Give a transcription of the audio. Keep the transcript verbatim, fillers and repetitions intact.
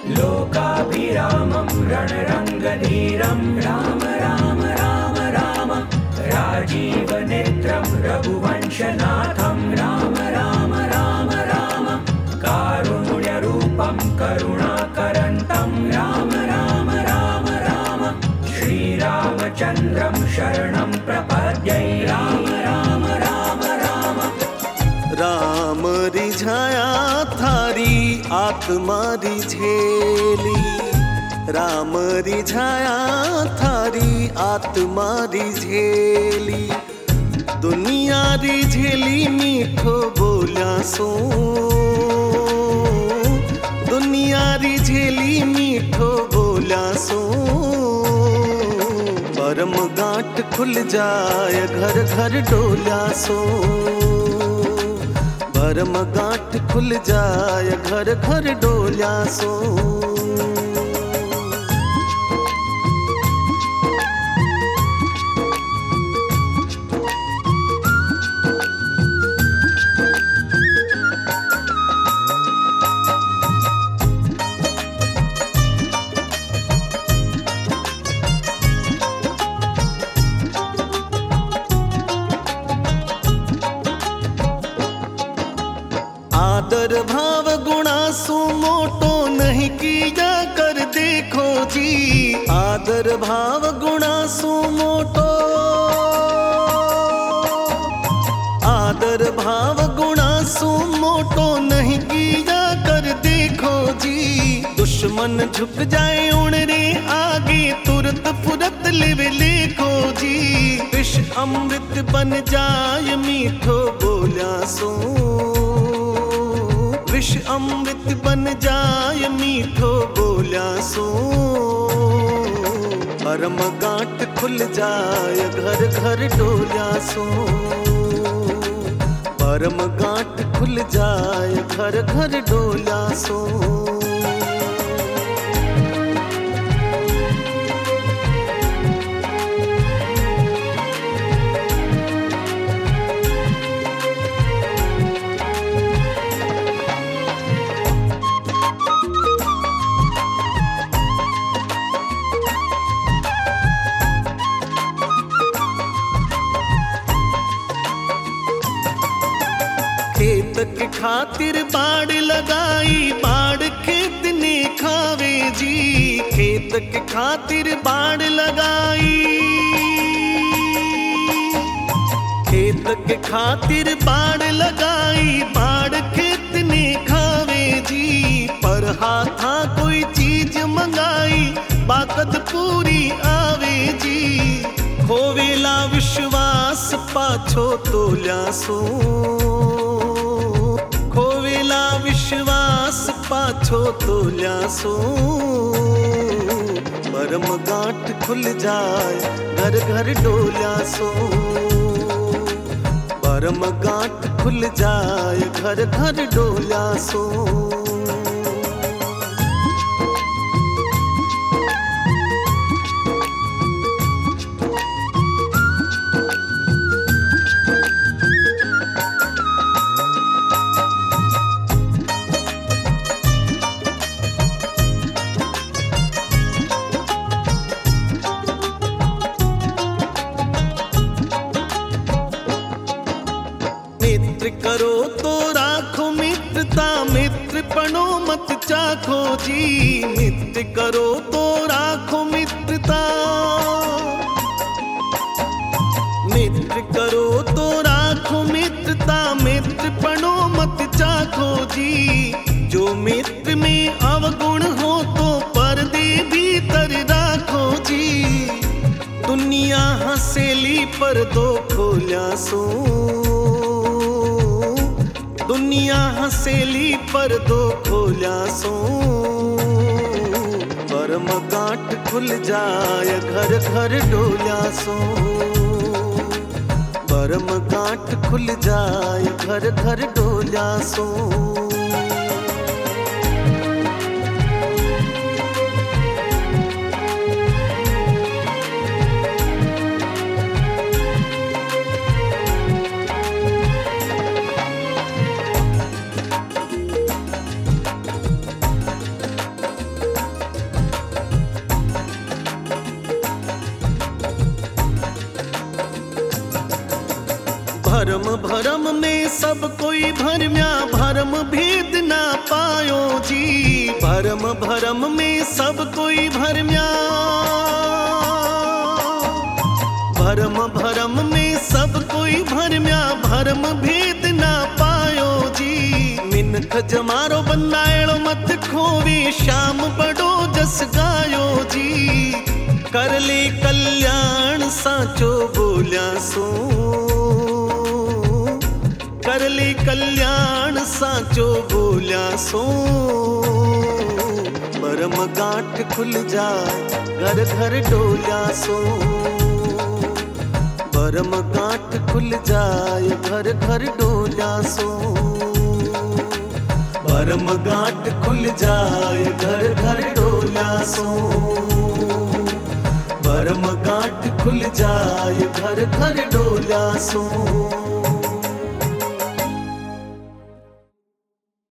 लोकाभिरामं रणरङ्गधीरं राम राम राम राम राजीवनेत्रं रघुवंशनाथं राम राम राम राम कारुण्यरूपं करुणाकरन्तं राम राम राम राम श्रीरामचन्द्रं शरणं प्रपद्ये राम राम राम राम राम रिझाया थारी आत्मा रिझेली, राम रिझाया थारी आत्मा रिझेली, दुनिया रिझेली मीठो बोला सो, दुनिया रिझेली मीठो बोला सो, परम गांठ खुल जाय घर घर डोला सो, परम गांठ खुल जाय घर घर डोला सो। आदर भाव गुणा सु मोटो नहीं किया कर देखो जी, आदर भाव गुणा सु मोटो, आदर भाव गुणा सु मोटो नहीं किया कर देखो जी, दुश्मन झुक जाए उनरे आगे तुरत फुरत लेवे लेखो जी, विष अमृत बन जाय मीठो बोला सो, विष अमृत बन जाय मीठो बोला सो, परम गांठ खुल जाय घर घर डोला सो, परम गांठ खुल जाय घर घर डोला सो। खेत के खातिर बाड़ लगाई, बाड़ खेत ने खावे जी, खेत के खातिर बाड़ लगाई, खेत के खातिर बाड़ लगाई, बाड़ खेत ने खावे जी, पर हाथा कोई चीज मंगाई बाकत पूरी आवे जी, खोवेला विश्वास पाछो तोला सो, खोवेला विश्वास पाछो तोला सो, परम गांठ खुल जाय घर घर डोला सो, परम गांठ खुल जाय घर घर डोला सो। मित्र करो तो राखो मित्रता, मित्रपणो मत चाखो जी, मित्र करो तो राखो मित्रता, मित्र करो तो राखो मित्रता, मित्रपणो मत चाखो जी, जो मित्र में अवगुण हो तो पर्दे भीतर राखो जी, दुनिया हंसेली पर दो खोला सो, दुनिया हंसेली पर दो खोला सो, परम गांठ खुल जाय घर घर डोला सो, परम गांठ खुल जाय घर घर डोला सो। भरम में सब कोई भरम्या, भरम भेद ना पायो जी। भरम भरम में सब कोई भरम्या, भरम भरम में सब कोई भरम्या, भरम भेद ना पायो जी। मिनख जमारो बनाएड़ो मत खोवे, श्याम बड़ो जस गायो जी। कर ले कल्याण साचो बोल्या सो, कर ले कल्याण साचो बोल्या सो। भरम गांठ खुल जाए घर घर डोल्या सो, भरम गांठ खुल जाए घर घर डोल्या सो। भरम गांठ खुल जाए घर घर डोल्या सो, भरम गांठ खुल जाए घर घर डोल्या सो।